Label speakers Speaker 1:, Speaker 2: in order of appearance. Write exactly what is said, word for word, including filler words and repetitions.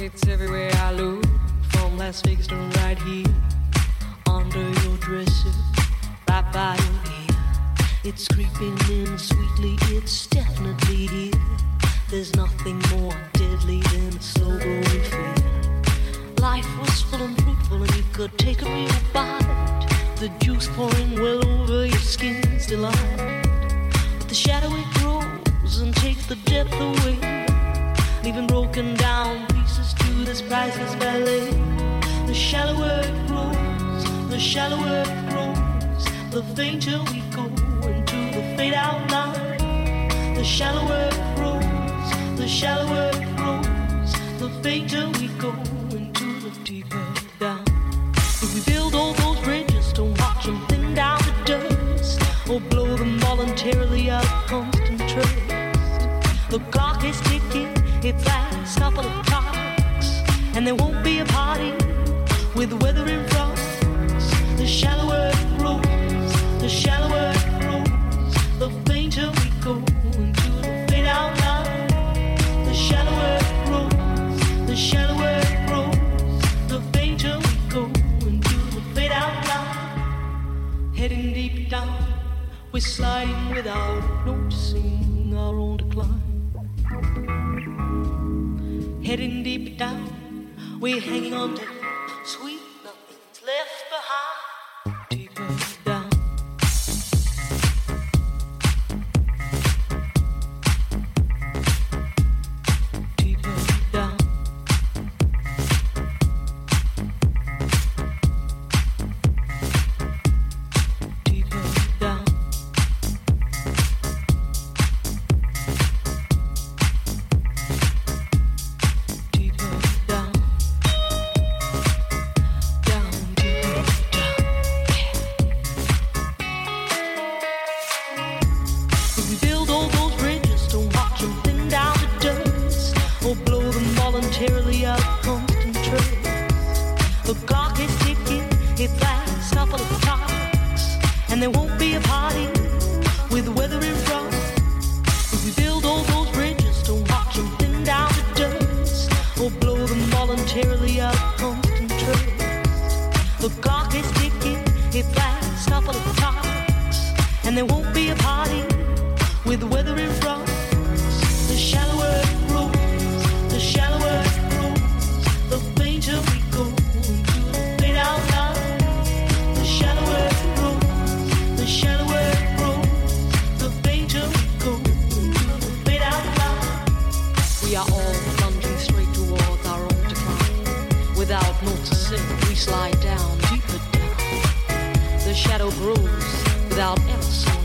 Speaker 1: It's everywhere I look, from Las Vegas to right here, under your dresser, right by your ear. It's creeping in sweetly, it's definitely here. There's nothing more deadly than a slow growing fear. Life was full and fruitful and you could take a real bite. The juice pouring well over your skin's delight. But the shadow it grows and takes the depth away, leaving broken down pieces to this priceless ballet. The shallower it grows, the shallower it grows, the fainter we go into the fade out line. The shallower it grows, the shallower it grows, the fainter we go into the deeper down. If we build all those bridges, don't watch them thin down to dust, or blow them voluntarily out of constant trust. The clock is ticking, it's last couple of clocks, and there won't be a party with weather in front. The shallower it grows, the shallower it grows, the fainter we go into the fade out line. The shallower it grows, the shallower it grows, the fainter we go into the fade out line. Heading deep down, we're sliding without noticing our own decline. Heading deep down, we're hanging on to sweet nothing's left behind. Deeper down. Deeper down. Deeper down. Voluntarily out of constant trust. The clock is ticking, it lasts a couple of clocks, and there won't be a party with the weather in front. If we build all those bridges, don't watch them thin down to dust, or blow them voluntarily out of constant trust. The clock is ticking, it lasts a couple of clocks, and there won't be a party with the weather in front. The shallower it grows, the shallower it grows, the fainter we go into the fade out line. The shallower it grows, the shallower it grows, the fainter we go into the fade out line. We are all plunging straight towards our own decline. Without noticing, we slide down, deeper down. The shadow grows without ever seeing.